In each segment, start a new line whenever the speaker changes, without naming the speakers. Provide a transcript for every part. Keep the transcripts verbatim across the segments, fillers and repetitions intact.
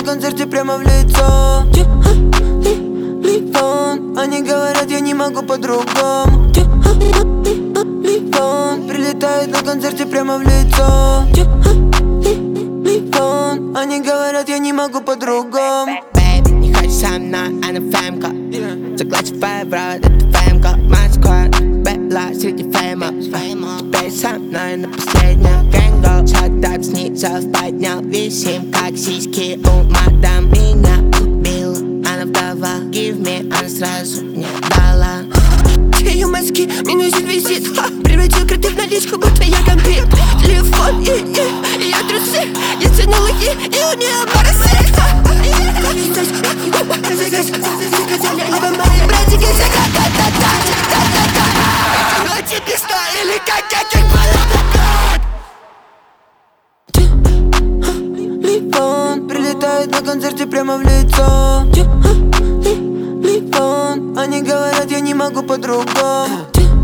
концерте прямо в лицо. Телефон, они говорят, я не могу по-другому. Телефон, прилетает на концерте прямо в лицо. Телефон, они говорят, я не могу по-другому.
Baby, не хочешь со мной, а на фэмка. Заклачивай в рот, это фэмка. Москва, бэла среди фэймов. Теперь со мной на последнем гэнго. Шатап снизу поднял, висим, как сиськи у мадам. Меня убила, она вдова. Give me, она сразу мне дала.
Ее мозги минусит визит. Ха, превратил кредит в наличку, будто я гамбит. Телефон и, и, и я трусы. Я тянула и, и у нее моросы. Или как каких
Телефон, прилетает на концерте прямо в лицо. Телефон, они говорят, я не могу по-другому.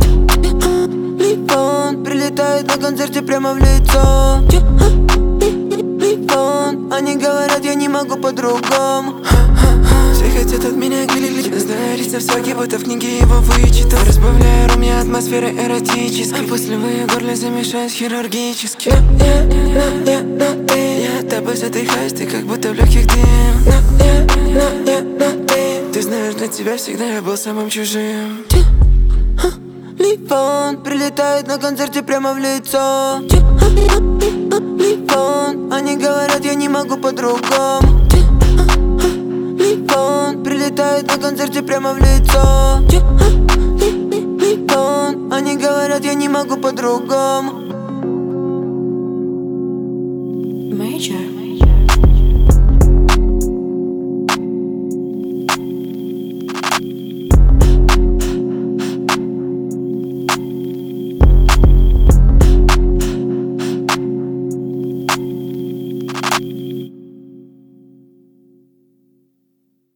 Телефон, прилетает на концерте прямо в лицо. Телефон, они говорят, я не могу по-другому.
Все хотят от меня глядеть, знаю лица всякие, будто в книге его вычитал. Разбавляю ром, я атмосферы эротической. После в ее горле замешаюсь хирургически. Но я, но я, но ты, я тобой задыхаюсь, ты как будто в легких дым. Но я, но я, но ты, ты знаешь, для тебя всегда я был самым чужим.
Телефон, прилетает на концерте прямо в лицо. Телефон, они говорят, я не могу по-другому. Телефон, прилетает на концерте прямо в лицо. Телефон, они говорят, я не могу по-другому.